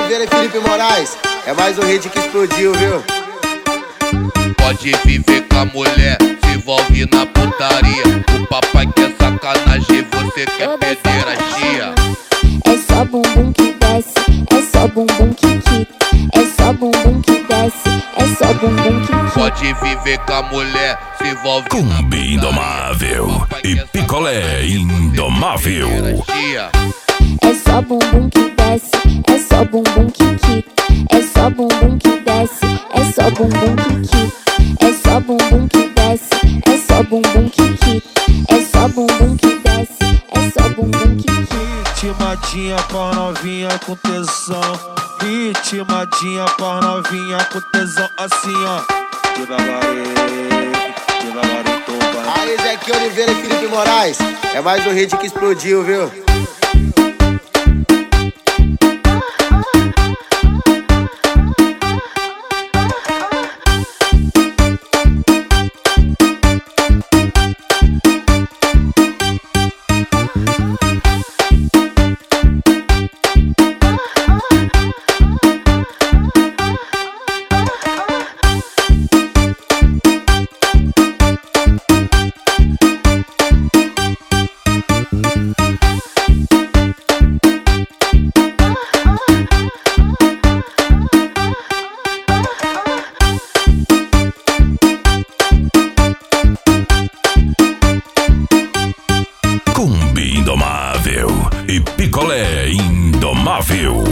Oliveira e Felipe Moraes. É mais um hit que explodiu, viu? Pode viver com a mulher, se envolve na putaria. O papai quer sacanagem, você quer pederastia. É só bumbum que desce, é só bumbum que quica. É só bumbum que desce, é só bumbum que quica. Pode viver com a mulher, se envolve Combi indomável e picolé indomável. É só bumbum que desce, é só bumbum que quica. É só bumbum que desce, é só bumbum que quica. É só bumbum que desce, é só bumbum que quica. É só bumbum que desce, é só bumbum que quica. Ritmadinha pra novinha com tesão. Ritmadinha pra novinha com tesão. Assim ó, devagarinho, devagarinho, toma. Aí, Zeque Oliveira e Felipe Moraes. É mais um hit que explodiu, viu? Combi indomável e picolé indomável.